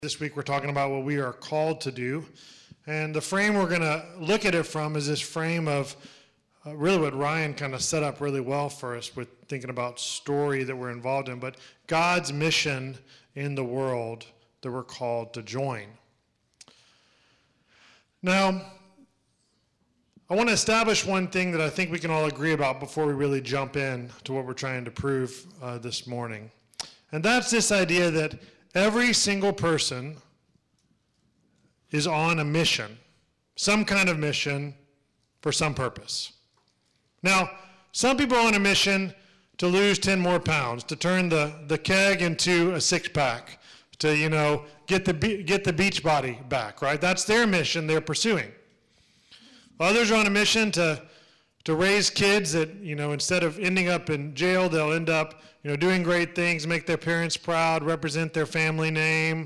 This week we're talking about what we are called to do. And the frame we're going to look at it from is this frame of really what Ryan kind of set up really well for us with thinking about story that we're involved in, but God's mission in the world that we're called to join. Now, I want to establish one thing that I think we can all agree about before we really jump in to what we're trying to prove this morning. And that's this idea that every single person is on a mission, some kind of mission for some purpose. Now, some people are on a mission to lose 10 more pounds, to turn the keg into a six-pack, to, get the beach body back, right? That's their mission they're pursuing. Others are on a mission to raise kids that, instead of ending up in jail, they'll end up, doing great things, make their parents proud, represent their family name.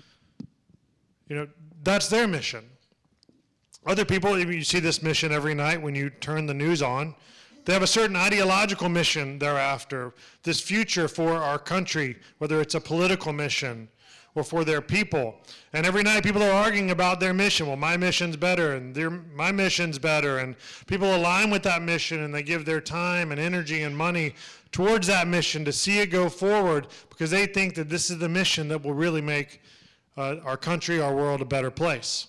That's their mission. Other people, you see this mission every night when you turn the news on. They have a certain ideological mission they're after, this future for our country, whether it's a political mission or for their people. And every night people are arguing about their mission. Well, my mission's better, and my mission's better. And people align with that mission, and they give their time and energy and money towards that mission to see it go forward because they think that this is the mission that will really make our country, our world, a better place.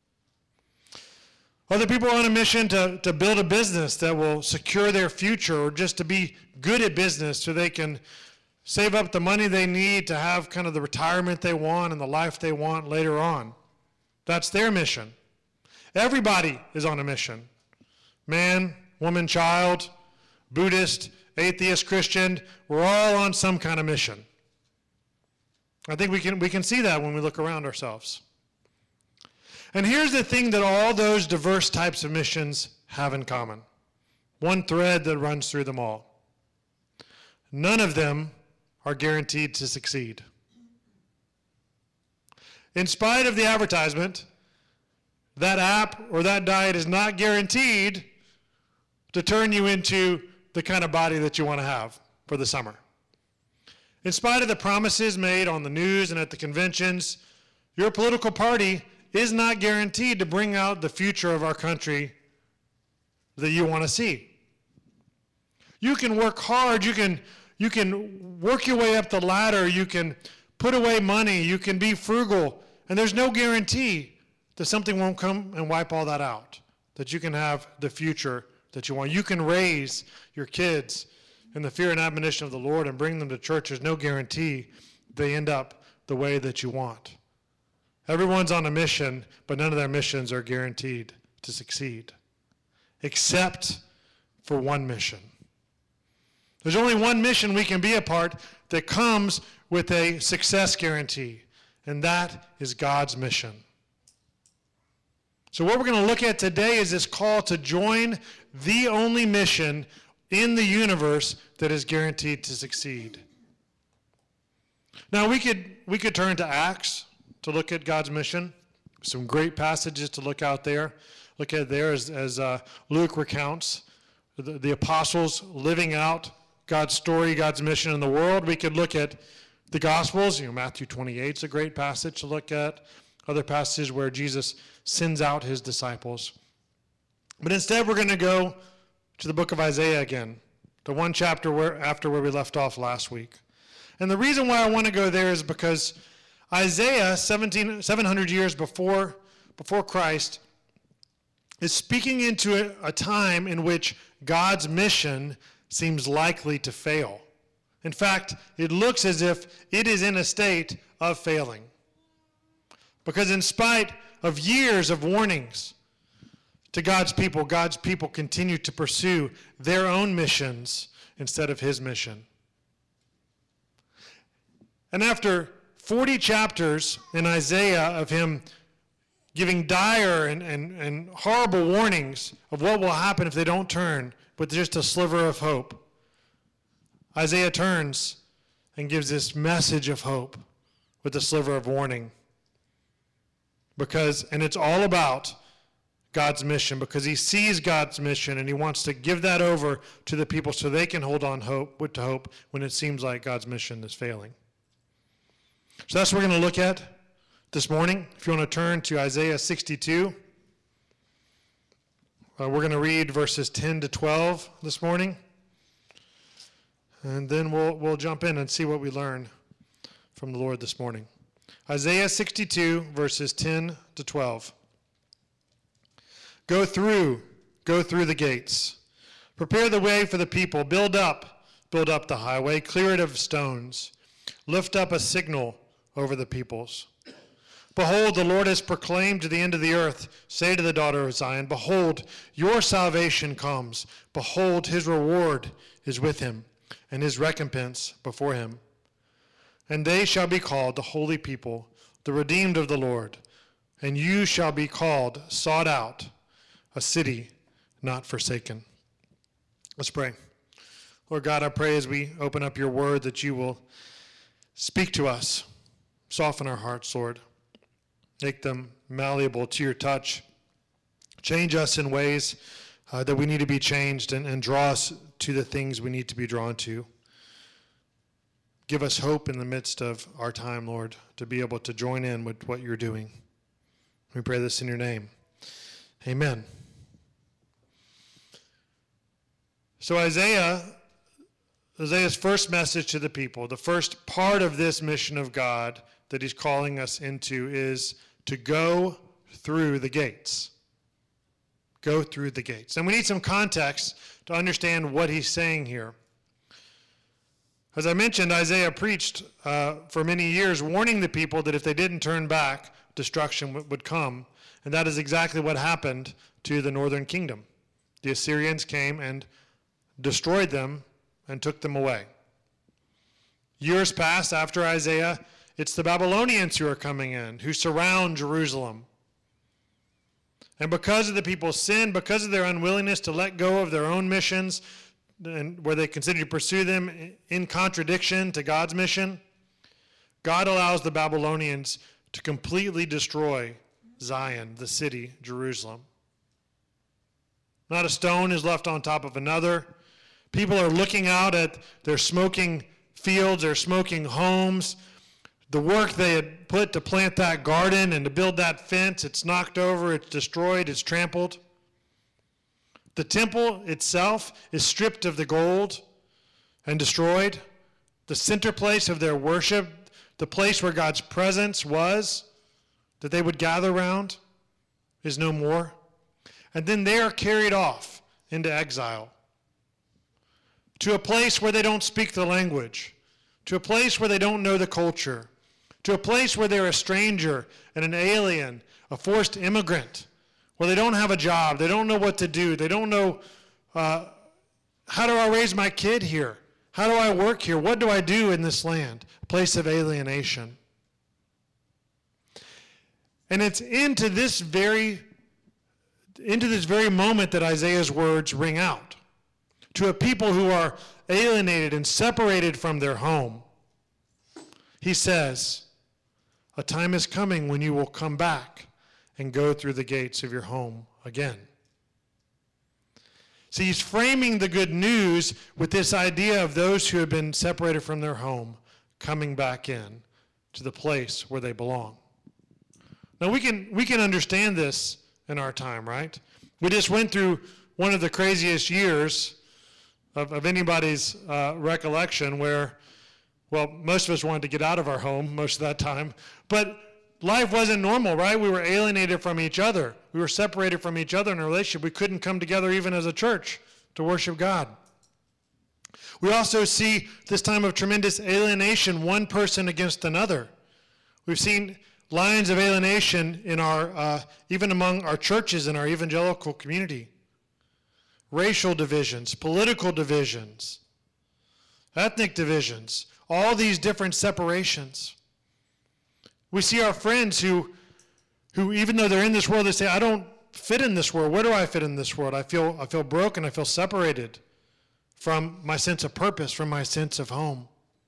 Other people are on a mission to build a business that will secure their future, or just to be good at business so they can save up the money they need to have kind of the retirement they want and the life they want later on. That's their mission. Everybody is on a mission. Man, woman, child, Buddhist, atheist, Christian, we're all on some kind of mission. I think we can see that when we look around ourselves. And here's the thing that all those diverse types of missions have in common. One thread that runs through them all. None of them are guaranteed to succeed. In spite of the advertisement, that app or that diet is not guaranteed to turn you into the kind of body that you want to have for the summer. In spite of the promises made on the news and at the conventions, your political party is not guaranteed to bring out the future of our country that you want to see. You can work hard, you can work your way up the ladder, you can put away money, you can be frugal, and there's no guarantee that something won't come and wipe all that out, that you can have the future that you want. You can raise your kids in the fear and admonition of the Lord and bring them to church. There's no guarantee they end up the way that you want. Everyone's on a mission, but none of their missions are guaranteed to succeed, except for one mission. There's only one mission we can be a part that comes with a success guarantee, and that is God's mission. So what we're going to look at today is this call to join the only mission in the universe that is guaranteed to succeed. Now we could turn to Acts to look at God's mission. Some great passages to look out there. Look at there as Luke recounts the apostles living out God's story, God's mission in the world. We could look at the Gospels. Matthew 28 is a great passage to look at. Other passages where Jesus sends out his disciples. But instead we're going to go to the book of Isaiah again, the one chapter after where we left off last week. And the reason why I want to go there is because Isaiah, 700 years before Christ, is speaking into a time in which God's mission seems likely to fail. In fact, it looks as if it is in a state of failing. Because in spite of years of warnings to God's people continue to pursue their own missions instead of his mission. And after 40 chapters in Isaiah of him giving dire and horrible warnings of what will happen if they don't turn, with just a sliver of hope, Isaiah turns and gives this message of hope with a sliver of warning. And it's all about God's mission, because he sees God's mission and he wants to give that over to the people so they can hold on to hope when it seems like God's mission is failing. So that's what we're going to look at. this morning. If you want to turn to Isaiah 62, we're going to read verses 10 to 12 this morning. And then we'll jump in and see what we learn from the Lord this morning. Isaiah 62, verses 10 to 12. Go through the gates. Prepare the way for the people. Build up the highway. Clear it of stones. Lift up a signal over the peoples. Behold, the Lord has proclaimed to the end of the earth. Say to the daughter of Zion, behold, your salvation comes. Behold, his reward is with him, and his recompense before him. And they shall be called the holy people, the redeemed of the Lord. And you shall be called, sought out, a city not forsaken. Let's pray. Lord God, I pray as we open up your word that you will speak to us, soften our hearts, Lord. Make them malleable to your touch. Change us in ways that we need to be changed and draw us to the things we need to be drawn to. Give us hope in the midst of our time, Lord, to be able to join in with what you're doing. We pray this in your name. Amen. So Isaiah's first message to the people, the first part of this mission of God that he's calling us into is to go through the gates. Go through the gates. And we need some context to understand what he's saying here. As I mentioned, Isaiah preached for many years, warning the people that if they didn't turn back, destruction would come. And that is exactly what happened to the northern kingdom. The Assyrians came and destroyed them and took them away. Years passed after Isaiah. It's the Babylonians who are coming in, who surround Jerusalem. And because of the people's sin, because of their unwillingness to let go of their own missions, and where they continue to pursue them in contradiction to God's mission, God allows the Babylonians to completely destroy Zion, the city, Jerusalem. Not a stone is left on top of another. People are looking out at their smoking fields, their smoking homes. The work they had put to plant that garden and to build that fence, it's knocked over, it's destroyed, it's trampled. The temple itself is stripped of the gold and destroyed. The center place of their worship, the place where God's presence was, that they would gather around, is no more. And then they are carried off into exile to a place where they don't speak the language, to a place where they don't know the culture, to a place where they're a stranger and an alien, a forced immigrant, where they don't have a job, they don't know what to do, they don't know, how do I raise my kid here? How do I work here? What do I do in this land? A place of alienation. And it's into this very moment that Isaiah's words ring out. To a people who are alienated and separated from their home. He says, a time is coming when you will come back and go through the gates of your home again. See, he's framing the good news with this idea of those who have been separated from their home coming back in to the place where they belong. Now we can understand this in our time, right? We just went through one of the craziest years of anybody's recollection where, well, most of us wanted to get out of our home most of that time, but life wasn't normal, right? We were alienated from each other. We were separated from each other in a relationship. We couldn't come together even as a church to worship God. We also see this time of tremendous alienation, one person against another. We've seen lines of alienation in our, even among our churches in our evangelical community. Racial divisions, political divisions, ethnic divisions, all these different separations. We see our friends who even though they're in this world, they say, I don't fit in this world. Where do I fit in this world? I feel broken. I feel separated from my sense of purpose, from my sense of home.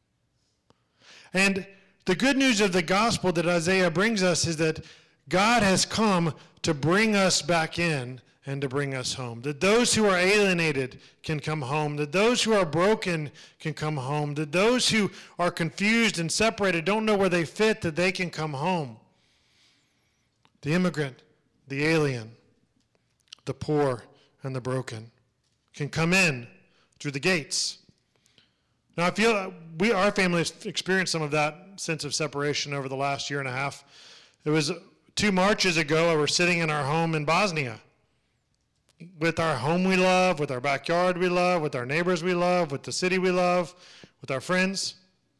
And the good news of the gospel that Isaiah brings us is that God has come to bring us back in and to bring us home. That those who are alienated can come home. That those who are broken can come home. That those who are confused and separated, don't know where they fit, that they can come home. the immigrant, the alien, the poor, and the broken can come in through the gates. Now, I feel our family has experienced some of that sense of separation over the last year and a half. It was 2 Marches ago, I was sitting in our home in Bosnia with our home we love, with our backyard we love, with our neighbors we love, with the city we love, with our friends.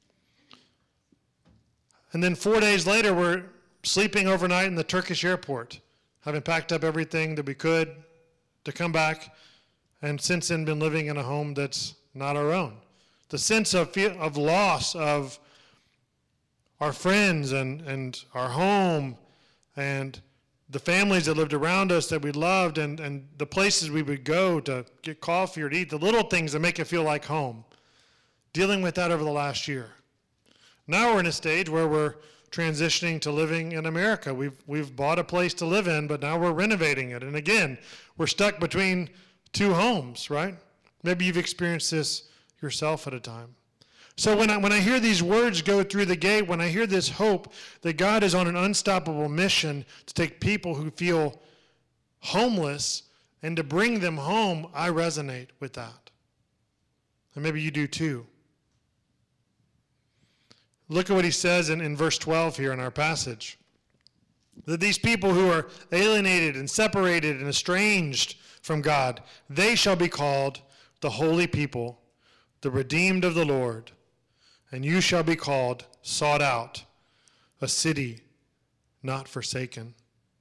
And then 4 days later, we're sleeping overnight in the Turkish airport, having packed up everything that we could to come back, and since then been living in a home that's not our own. The sense of loss of our friends and our home and the families that lived around us that we loved and the places we would go to get coffee or to eat, the little things that make it feel like home. Dealing with that over the last year. Now we're in a stage where we're transitioning to living in America. We've bought a place to live in, but now we're renovating it. And again, we're stuck between 2 homes, right? Maybe you've experienced this yourself at a time. So when I hear these words go through the gate, when I hear this hope that God is on an unstoppable mission to take people who feel homeless and to bring them home, I resonate with that. And maybe you do too. Look at what he says in verse 12 here in our passage. That these people who are alienated and separated and estranged from God, they shall be called the holy people, the redeemed of the Lord. And you shall be called sought out, a city not forsaken.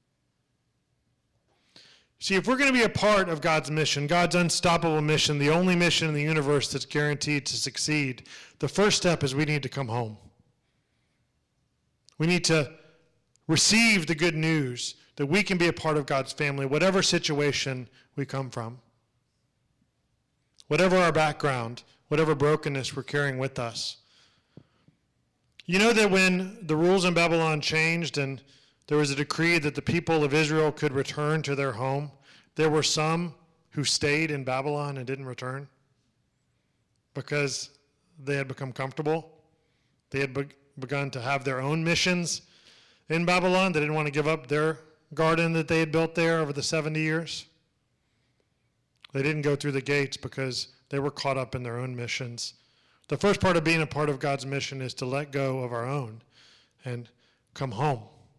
See, if we're going to be a part of God's mission, God's unstoppable mission, the only mission in the universe that's guaranteed to succeed, the first step is we need to come home. We need to receive the good news that we can be a part of God's family, whatever situation we come from, whatever our background, whatever brokenness we're carrying with us. You know that when the rules in Babylon changed and there was a decree that the people of Israel could return to their home, there were some who stayed in Babylon and didn't return because they had become comfortable. They had begun to have their own missions in Babylon. They didn't want to give up their garden that they had built there over the 70 years. They didn't go through the gates because they were caught up in their own missions. The first part of being a part of God's mission is to let go of our own and come home.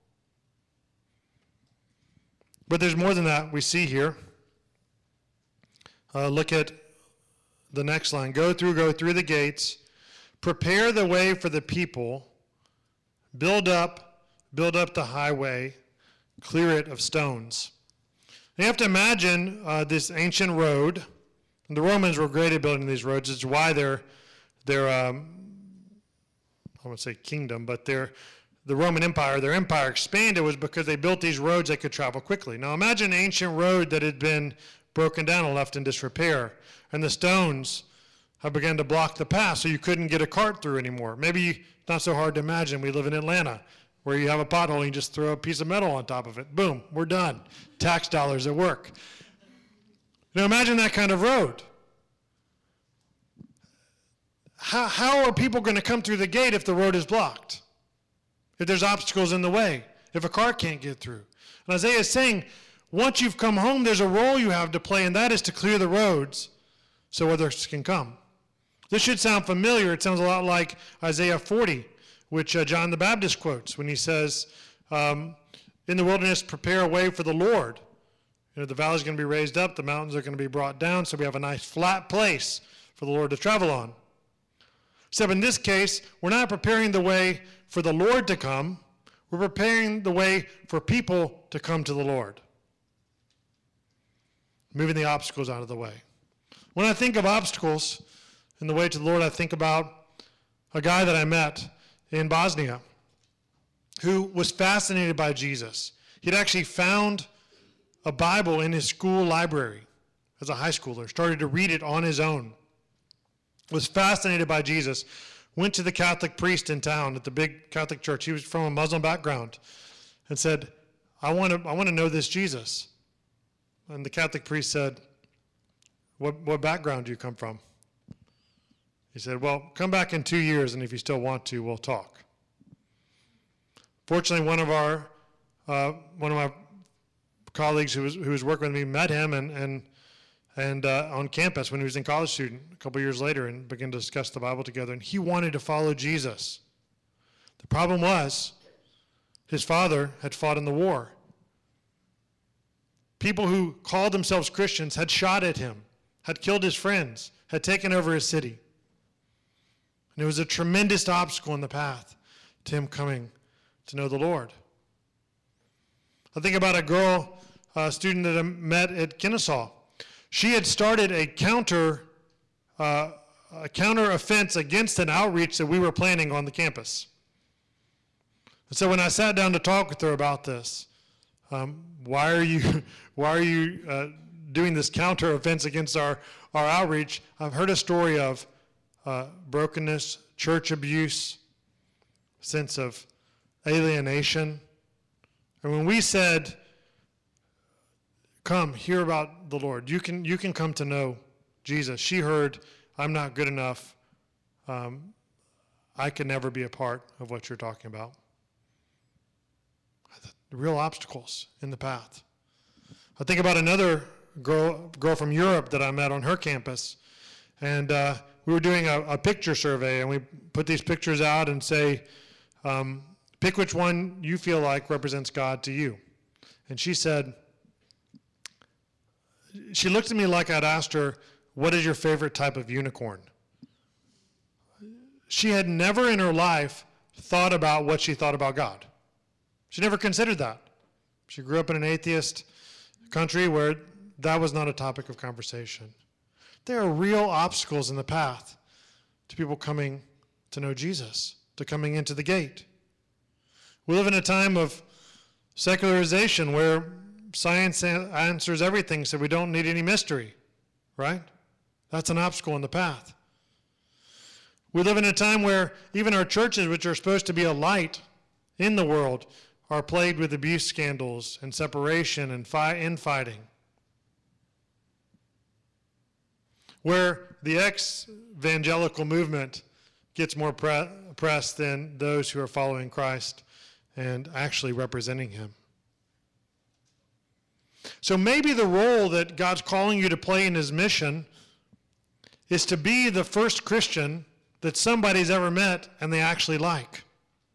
But there's more than that we see here. Look at the next line. Go through the gates, prepare the way for the people, build up the highway, clear it of stones. You have to imagine this ancient road. And the Romans were great at building these roads. It's why their I won't say kingdom, but the Roman Empire, their empire expanded was because they built these roads that could travel quickly. Now imagine an ancient road that had been broken down and left in disrepair, and the stones have begun to block the path so you couldn't get a cart through anymore. Maybe not so hard to imagine. We live in Atlanta, where you have a pothole and you just throw a piece of metal on top of it. Boom, we're done. Tax dollars at work. Now imagine that kind of road. How are people going to come through the gate if the road is blocked? If there's obstacles in the way? If a car can't get through? And Isaiah is saying, once you've come home, there's a role you have to play, and that is to clear the roads so others can come. This should sound familiar. It sounds a lot like Isaiah 40, which John the Baptist quotes when he says, in the wilderness, prepare a way for the Lord. The valley's going to be raised up, the mountains are going to be brought down, so we have a nice flat place for the Lord to travel on. Except in this case, we're not preparing the way for the Lord to come. We're preparing the way for people to come to the Lord. Moving the obstacles out of the way. When I think of obstacles in the way to the Lord, I think about a guy that I met in Bosnia who was fascinated by Jesus. He'd actually found a Bible in his school library as a high schooler, started to read it on his own. Was fascinated by Jesus, went to the Catholic priest in town at the big Catholic church. He was from a Muslim background and said, I want to know this Jesus. And the Catholic priest said, what background do you come from? He said, well, come back in 2 years, and if you still want to, we'll talk. Fortunately, one of our one of my colleagues who was working with me met him and on campus when he was a college student a couple years later, and began to discuss the Bible together. And he wanted to follow Jesus. The problem was his father had fought in the war. People who called themselves Christians had shot at him, had killed his friends, had taken over his city. And it was a tremendous obstacle in the path to him coming to know the Lord. I think about a student that I met at Kennesaw. She had started a counter offense against an outreach that we were planning on the campus. And so when I sat down to talk with her about this, why are you doing this counter offense against our outreach? I've heard a story of brokenness, church abuse, sense of alienation. And when we said, come, hear about the Lord, you can come to know Jesus, she heard, I'm not good enough. I can never be a part of what you're talking about. The real obstacles in the path. I think about another girl from Europe that I met on her campus. And we were doing a picture survey, and we put these pictures out and say, pick which one you feel like represents God to you. And she said, she looked at me like I'd asked her, what is your favorite type of unicorn? She had never in her life thought about what she thought about God. She never considered that. She grew up in an atheist country where that was not a topic of conversation. There are real obstacles in the path to people coming to know Jesus, to coming into the gate. We live in a time of secularization where science answers everything, so we don't need any mystery, right? That's an obstacle in the path. We live in a time where even our churches, which are supposed to be a light in the world, are plagued with abuse scandals and separation and infighting. Where the ex-evangelical movement gets more press than those who are following Christ and actually representing him. So maybe the role that God's calling you to play in his mission is to be the first Christian that somebody's ever met and they actually like.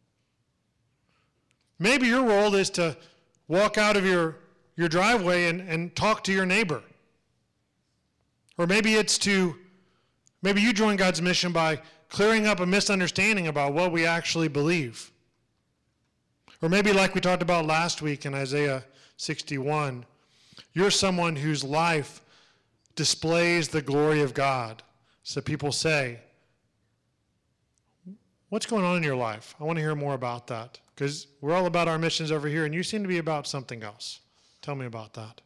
Maybe your role is to walk out of your driveway and talk to your neighbor. Or maybe you join God's mission by clearing up a misunderstanding about what we actually believe. Or maybe like we talked about last week in Isaiah 61, you're someone whose life displays the glory of God. So people say, what's going on in your life? I want to hear more about that. Because we're all about our missions over here, and you seem to be about something else. Tell me about that.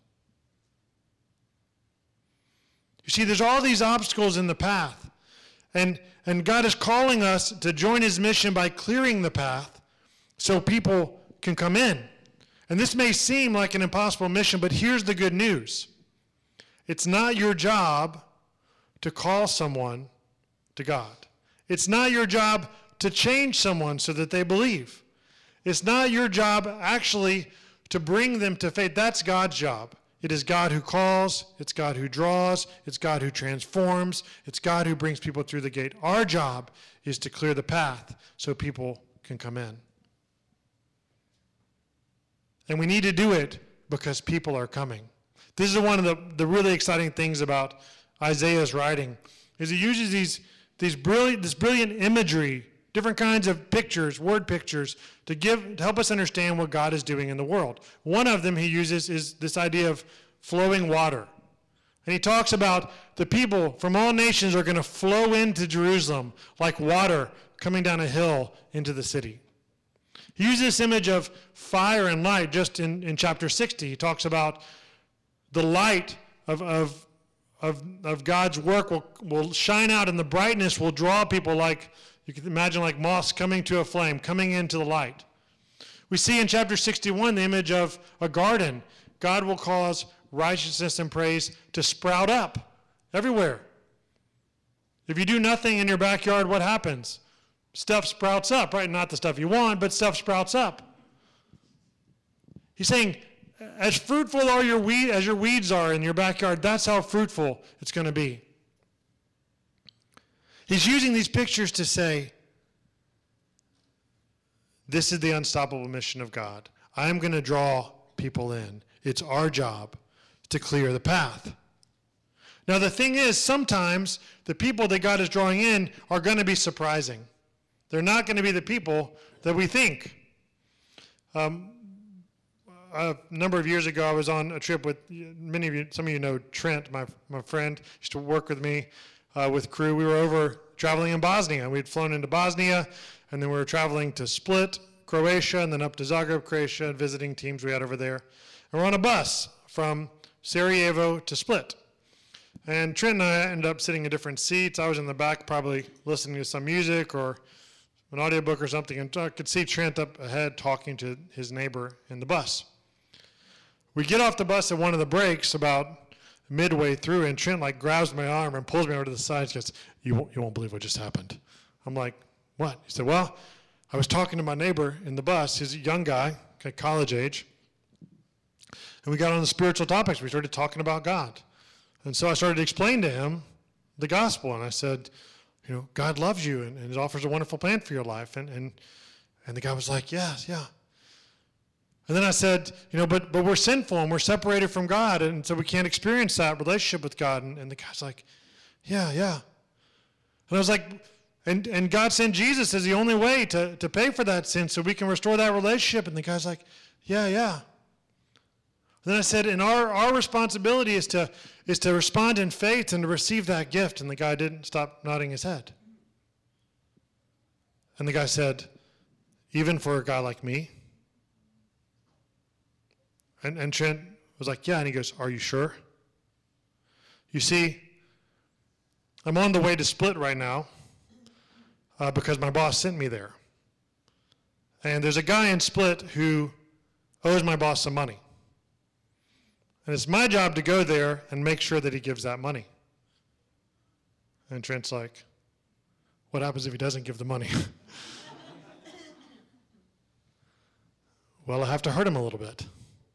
You see, there's all these obstacles in the path. And God is calling us to join his mission by clearing the path so people can come in. And this may seem like an impossible mission, but here's the good news. It's not your job to call someone to God. It's not your job to change someone so that they believe. It's not your job actually to bring them to faith. That's God's job. It is God who calls, it's God who draws, it's God who transforms, it's God who brings people through the gate. Our job is to clear the path so people can come in. And we need to do it because people are coming. This is one of the really exciting things about Isaiah's writing, is he uses this brilliant imagery, different kinds of pictures, word pictures, to help us understand what God is doing in the world. One of them he uses is this idea of flowing water. And he talks about the people from all nations are going to flow into Jerusalem like water coming down a hill into the city. He uses this image of fire and light just in chapter 60. He talks about the light of God's work will shine out, and the brightness will draw people like, you can imagine like moths coming to a flame, coming into the light. We see in chapter 61 the image of a garden. God will cause righteousness and praise to sprout up everywhere. If you do nothing in your backyard, what happens? Stuff sprouts up, right? Not the stuff you want, but stuff sprouts up. He's saying, as fruitful are as your weeds are in your backyard, that's how fruitful it's going to be. He's using these pictures to say, this is the unstoppable mission of God. I'm going to draw people in. It's our job to clear the path. Now the thing is, sometimes the people that God is drawing in are going to be surprising. They're not going to be the people that we think. A number of years ago, I was on a trip with some of you know Trent, my friend, used to work with me with crew. We were over traveling in Bosnia. We'd flown into Bosnia, and then we were traveling to Split, Croatia, and then up to Zagreb, Croatia, and visiting teams we had over there. And we're on a bus from Sarajevo to Split. And Trent and I ended up sitting in different seats. I was in the back probably listening to some music or an audiobook or something, and I could see Trent up ahead talking to his neighbor in the bus. We get off the bus at one of the breaks about midway through, and Trent grabs my arm and pulls me over to the side and goes, you won't believe what just happened. I'm like, what? He said, well, I was talking to my neighbor in the bus. He's a young guy, college age, and we got on the spiritual topics. We started talking about God. And so I started to explain to him the gospel, and I said, God loves you and he offers a wonderful plan for your life. And the guy was like, yeah. And then I said, but we're sinful and we're separated from God, and so we can't experience that relationship with God. And the guy's like, yeah. And I was like, and God sent Jesus as the only way to pay for that sin so we can restore that relationship. And the guy's like, yeah. And then I said, and our responsibility is to respond in faith and to receive that gift. And the guy didn't stop nodding his head. And the guy said, even for a guy like me? And Trent was like, yeah. And he goes, are you sure? You see, I'm on the way to Split right now because my boss sent me there. And there's a guy in Split who owes my boss some money. And it's my job to go there and make sure that he gives that money. And Trent's like, what happens if he doesn't give the money? Well, I have to hurt him a little bit.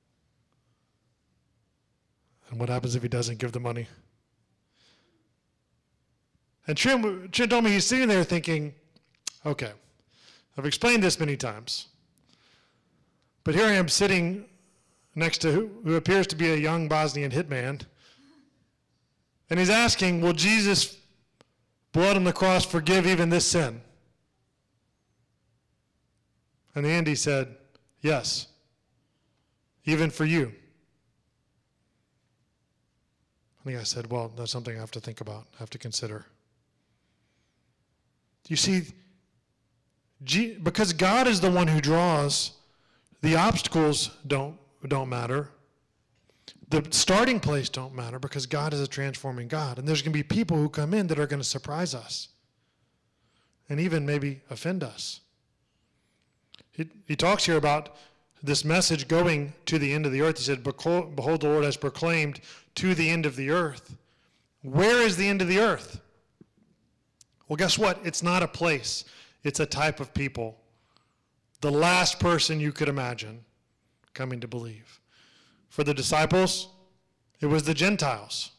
And what happens if he doesn't give the money? And Trent told me he's sitting there thinking, okay, I've explained this many times, but here I am sitting next to who appears to be a young Bosnian hitman, and he's asking, will Jesus' blood on the cross forgive even this sin? And in the end he said, yes, even for you. And the guy said, well, that's something I have to think about, I have to consider. You see, because God is the one who draws, the obstacles don't matter. The starting place don't matter because God is a transforming God. And there's going to be people who come in that are going to surprise us and even maybe offend us. He talks here about this message going to the end of the earth. He said, behold, the Lord has proclaimed to the end of the earth. Where is the end of the earth? Well, guess what? It's not a place. It's a type of people. The last person you could imagine coming to believe. For the disciples, it was the Gentiles.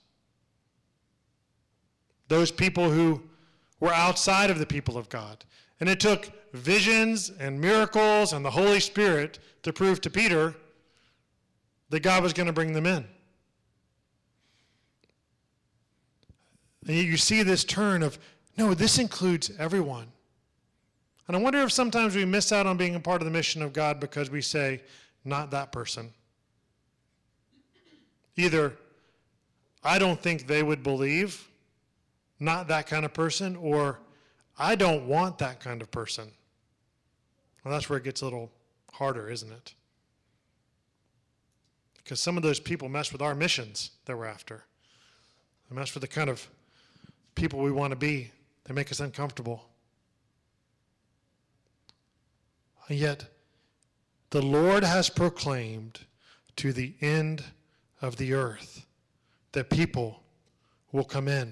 Those people who were outside of the people of God. And it took visions and miracles and the Holy Spirit to prove to Peter that God was going to bring them in. And you see this turn of, no, this includes everyone. And I wonder if sometimes we miss out on being a part of the mission of God because we say, not that person. Either, I don't think they would believe, not that kind of person, or I don't want that kind of person. Well, that's where it gets a little harder, isn't it? Because some of those people mess with our missions that we're after. They mess with the kind of people we want to be. They make us uncomfortable. And yet, the Lord has proclaimed to the end of the earth that people will come in.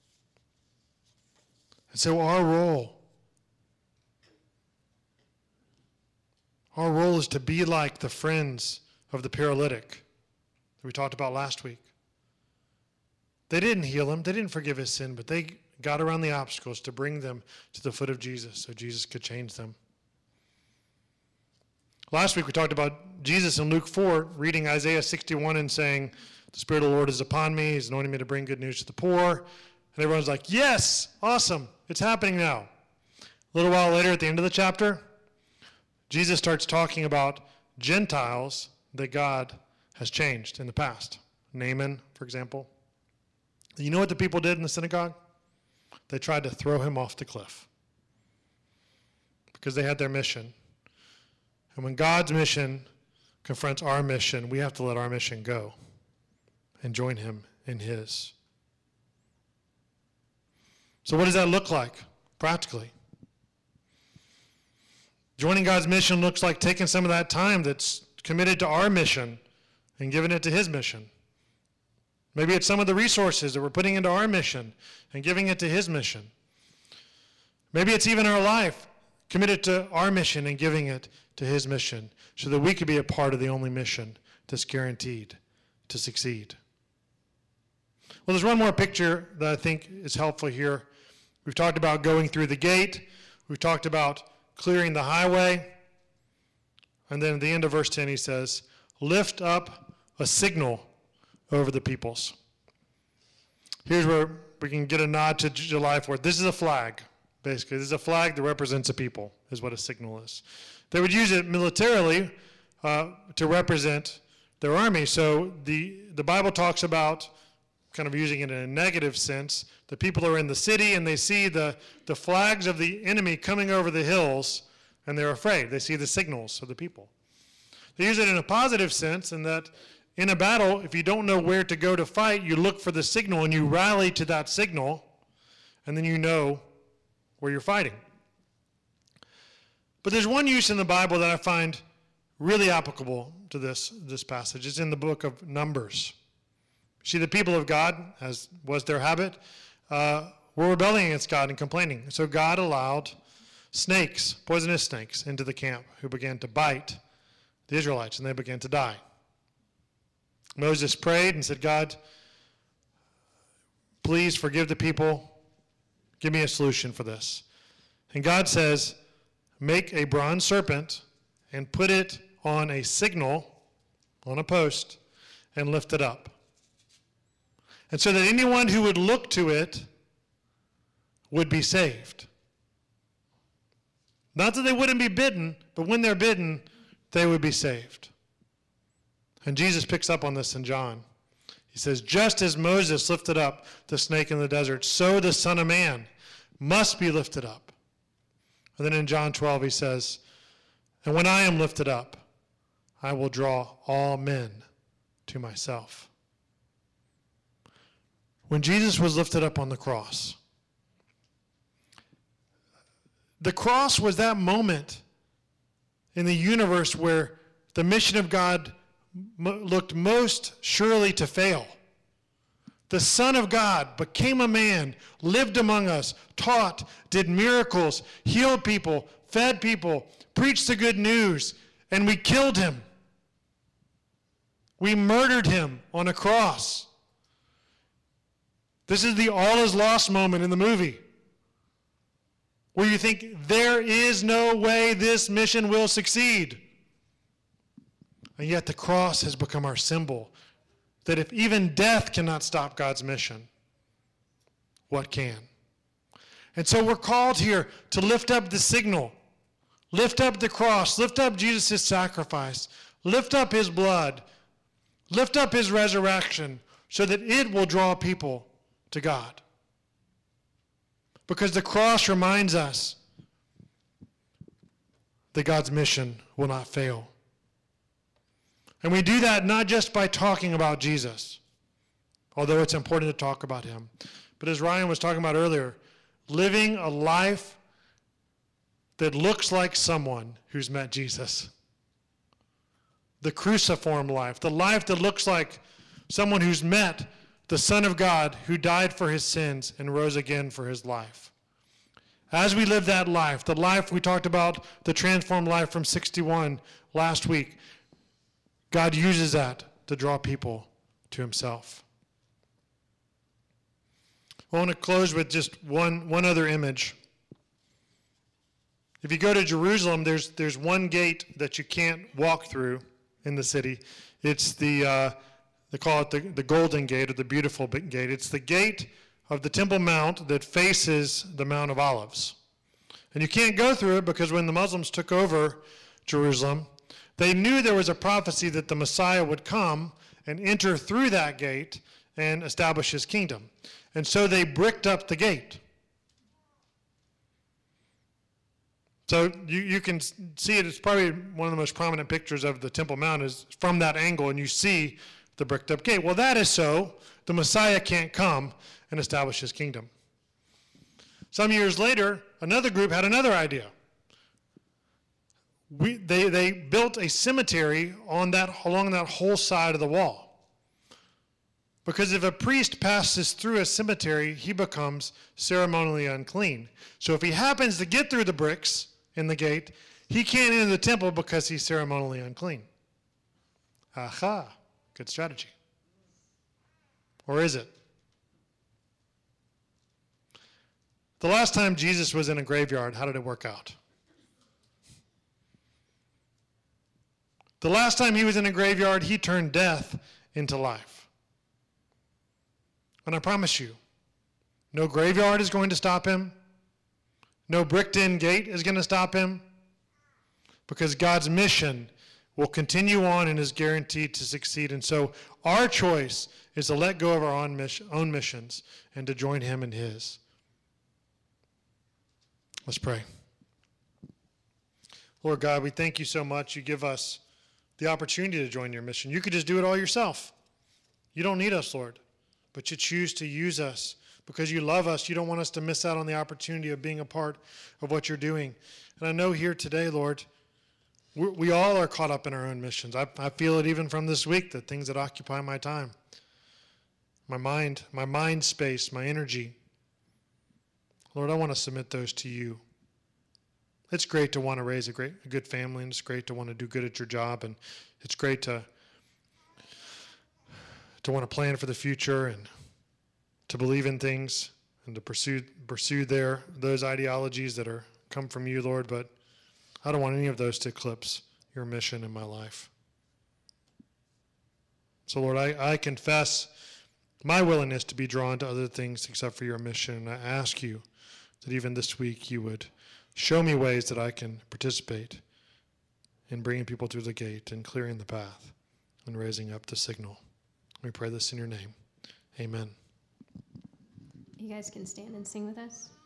And so our role is to be like the friends of the paralytic that we talked about last week. They didn't heal him. They didn't forgive his sin, but they got around the obstacles to bring them to the foot of Jesus so Jesus could change them. Last week we talked about Jesus in Luke 4 reading Isaiah 61 and saying, "The Spirit of the Lord is upon me. He's anointed me to bring good news to the poor." And everyone's like, "Yes, awesome. It's happening now." A little while later at the end of the chapter, Jesus starts talking about Gentiles that God has changed in the past. Naaman, for example. You know what the people did in the synagogue? They tried to throw him off the cliff because they had their mission. And when God's mission confronts our mission, we have to let our mission go and join him in his. So what does that look like practically? Joining God's mission looks like taking some of that time that's committed to our mission and giving it to his mission. Maybe it's some of the resources that we're putting into our mission and giving it to his mission. Maybe it's even our life committed to our mission and giving it to his mission so that we could be a part of the only mission that's guaranteed to succeed. Well, there's one more picture that I think is helpful here. We've talked about going through the gate. We've talked about clearing the highway. And then at the end of verse 10, he says, "Lift up a signal over the peoples." Here's where we can get a nod to July 4th. This is a flag, basically. This is a flag that represents a people, is what a signal is. They would use it militarily to represent their army. So the Bible talks about kind of using it in a negative sense. The people are in the city and they see the flags of the enemy coming over the hills and they're afraid. They see the signals of the people. They use it in a positive sense in that in a battle, if you don't know where to go to fight, you look for the signal and you rally to that signal and then you know where you're fighting. But there's one use in the Bible that I find really applicable to this passage. It's in the book of Numbers. See, the people of God, as was their habit, were rebelling against God and complaining. So God allowed snakes, poisonous snakes, into the camp who began to bite the Israelites, and they began to die. Moses prayed and said, "God, please forgive the people. Give me a solution for this." And God says, "Make a bronze serpent and put it on a signal, on a post, and lift it up. And so that anyone who would look to it would be saved." Not that they wouldn't be bitten, but when they're bitten, they would be saved. And Jesus picks up on this in John. He says, "Just as Moses lifted up the snake in the desert, so the Son of Man must be lifted up." And then in John 12 he says, "And when I am lifted up, I will draw all men to myself." When Jesus was lifted up on the cross was that moment in the universe where the mission of God looked most surely to fail. The Son of God became a man, lived among us, taught, did miracles, healed people, fed people, preached the good news, and we killed him. We murdered him on a cross. This is the all is lost moment in the movie, where you think there is no way this mission will succeed. And yet the cross has become our symbol that if even death cannot stop God's mission, what can? And so we're called here to lift up the signal, lift up the cross, lift up Jesus' sacrifice, lift up his blood, lift up his resurrection so that it will draw people to God. Because the cross reminds us that God's mission will not fail. And we do that not just by talking about Jesus, although it's important to talk about him, but as Ryan was talking about earlier, living a life that looks like someone who's met Jesus. The cruciform life, the life that looks like someone who's met the Son of God who died for his sins and rose again for his life. As we live that life, the life we talked about, the transformed life from 61 last week, God uses that to draw people to himself. I want to close with just one other image. If you go to Jerusalem, there's one gate that you can't walk through in the city. It's they call it the Golden Gate, or the Beautiful Gate. It's the gate of the Temple Mount that faces the Mount of Olives. And you can't go through it because when the Muslims took over Jerusalem, they knew there was a prophecy that the Messiah would come and enter through that gate and establish his kingdom. And so they bricked up the gate. So you can see it. It's probably one of the most prominent pictures of the Temple Mount is from that angle, and you see the bricked up gate. Well, that is so the Messiah can't come and establish his kingdom. Some years later, another group had another idea. They built a cemetery along that whole side of the wall. Because if a priest passes through a cemetery, he becomes ceremonially unclean. So if he happens to get through the bricks in the gate, he can't enter the temple because he's ceremonially unclean. Aha, good strategy. Or is it? The last time Jesus was in a graveyard, how did it work out? The last time he was in a graveyard, he turned death into life. And I promise you, no graveyard is going to stop him. No bricked-in gate is going to stop him. Because God's mission will continue on and is guaranteed to succeed. And so our choice is to let go of our own missions and to join him in his. Let's pray. Lord God, we thank you so much. You give us the opportunity to join your mission. You could just do it all yourself. You don't need us, Lord. But you choose to use us because you love us. You don't want us to miss out on the opportunity of being a part of what you're doing. And I know here today, Lord, we all are caught up in our own missions. I feel it even from this week, the things that occupy my time, my mind space, my energy. Lord, I want to submit those to you. It's great to want to raise a good family, and it's great to want to do good at your job, and it's great to want to plan for the future and to believe in things and to pursue those ideologies that come from you, Lord, but I don't want any of those to eclipse your mission in my life. So, Lord, I confess my willingness to be drawn to other things except for your mission, and I ask you that even this week you would show me ways that I can participate in bringing people through the gate and clearing the path and raising up the signal. We pray this in your name. Amen. You guys can stand and sing with us.